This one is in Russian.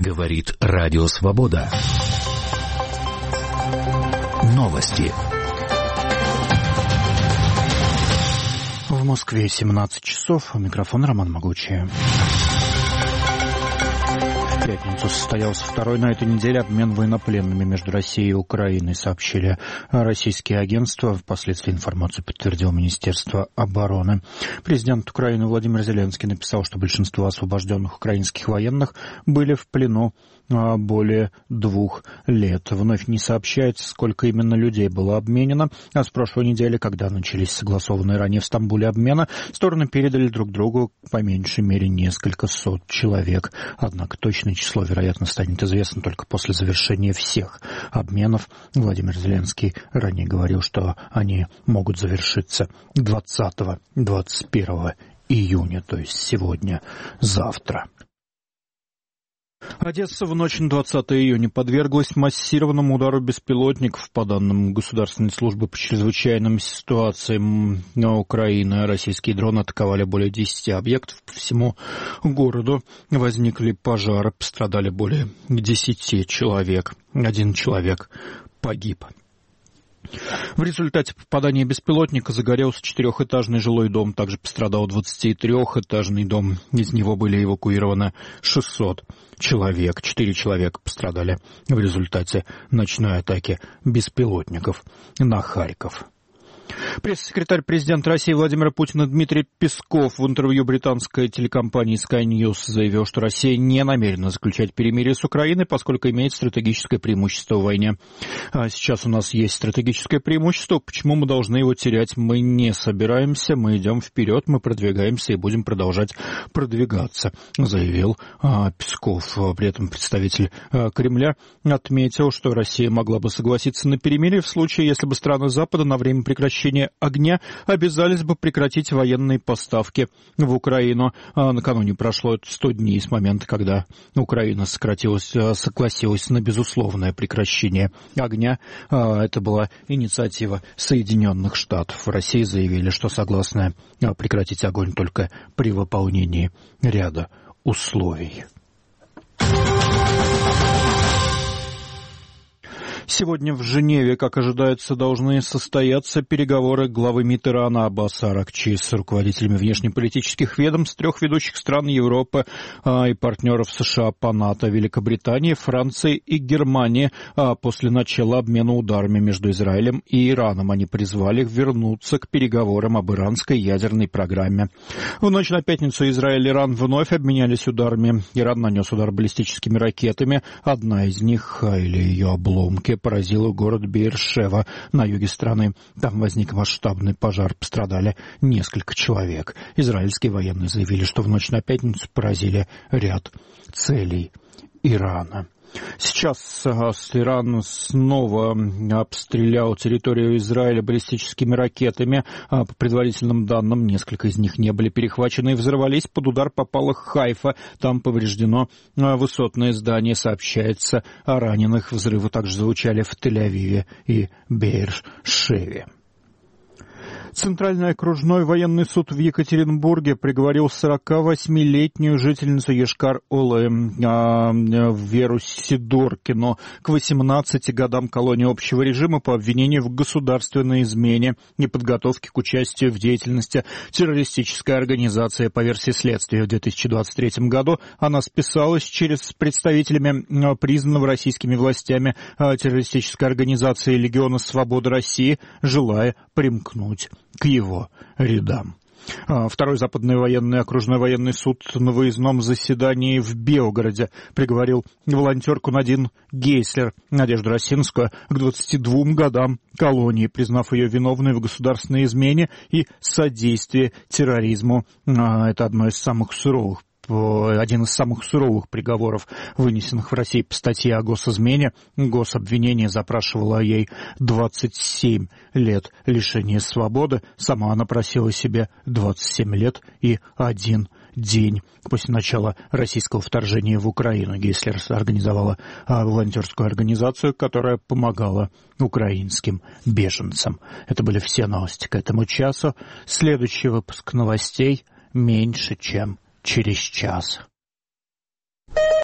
Говорит Радио Свобода. Новости. В Москве 17 часов. У микрофона Роман Могучий. В пятницу состоялся второй на этой неделе обмен военнопленными между Россией и Украиной, сообщили российские агентства. Впоследствии информацию подтвердило Министерство обороны. Президент Украины Владимир Зеленский написал, что большинство освобожденных украинских военных были в плену более 2 лет. Вновь не сообщается, сколько именно людей было обменено, а с прошлой недели, когда начались согласованные ранее в Стамбуле обмены, стороны передали друг другу по меньшей мере несколько сот человек. Однако точное число, вероятно, станет известно только после завершения всех обменов. Владимир Зеленский ранее говорил, что они могут завершиться 20-21 июня, то есть сегодня, завтра. Одесса в ночь на 20 июня подверглась массированному удару беспилотников. По данным Государственной службы по чрезвычайным ситуациям на Украине, российские дроны атаковали более 10 объектов по всему городу. Возникли пожары, пострадали более 10 человек. 1 человек погиб. В результате попадания беспилотника загорелся 4-этажный жилой дом, также пострадал 23-этажный дом, из него были эвакуированы 600 человек, 4 человека пострадали в результате ночной атаки беспилотников на Харьков. Пресс-секретарь президента России Владимира Путина Дмитрий Песков в интервью британской телекомпании Sky News заявил, что Россия не намерена заключать перемирие с Украиной, поскольку имеет стратегическое преимущество в войне. Сейчас у нас есть стратегическое преимущество, почему мы должны его терять? Мы не собираемся, мы идем вперед, мы продвигаемся и будем продолжать продвигаться, заявил Песков. При этом представитель Кремля отметил, что Россия могла бы согласиться на перемирие в случае, если бы страны Запада на время прекращения огня обязались бы прекратить военные поставки в Украину. Накануне прошло 100 дней с момента, когда Украина согласилась на безусловное прекращение огня. Это была инициатива Соединенных Штатов. В России заявили, что согласны прекратить огонь только при выполнении ряда условий. Сегодня в Женеве, как ожидается, должны состояться переговоры главы МИД Ирана Аббаса Аракчи с руководителями внешнеполитических ведомств 3 ведущих стран Европы и партнеров США по НАТО, Великобритании, Франции и Германии. После начала обмена ударами между Израилем и Ираном они призвали их вернуться к переговорам об иранской ядерной программе. В ночь на пятницу Израиль и Иран вновь обменялись ударами. Иран нанес удар баллистическими ракетами. Одна из них, или ее обломки, поразила город Беэр-Шева на юге страны. Там возник масштабный пожар, пострадали несколько человек. Израильские военные заявили, что в ночь на пятницу поразили ряд целей Ирана. Сейчас Иран снова обстрелял территорию Израиля баллистическими ракетами. По предварительным данным, несколько из них не были перехвачены и взорвались. Под удар попала Хайфа. Там повреждено высотное здание. Сообщается о раненых. Взрывы также звучали в Тель-Авиве и Беэр-Шеве. Центральный окружной военный суд в Екатеринбурге приговорил 48-летнюю жительницу Йошкар-Олы Веру Сидоркину к 18 годам колонии общего режима по обвинению в государственной измене и подготовке к участию в деятельности террористической организации. По версии следствия, в 2023 году она списалась с представителями признанного российскими властями террористической организации «Легиона Свободы России», желая примкнуть к его рядам. Второй западный военный окружной военный суд на выездном заседании в Белгороде приговорил волонтерку Надин Гейслер, Надежду Росинскую, к 22 годам колонии, признав ее виновной в государственной измене и содействии терроризму. Это один из самых суровых приговоров, вынесенных в России по статье о госизмене. Гособвинение запрашивало ей 27 лет лишения свободы. Сама она просила себе 27 лет и 1 день. После начала российского вторжения в Украину Гейслер организовала волонтерскую организацию, которая помогала украинским беженцам. Это были все новости к этому часу. Следующий выпуск новостей меньше, чем через час.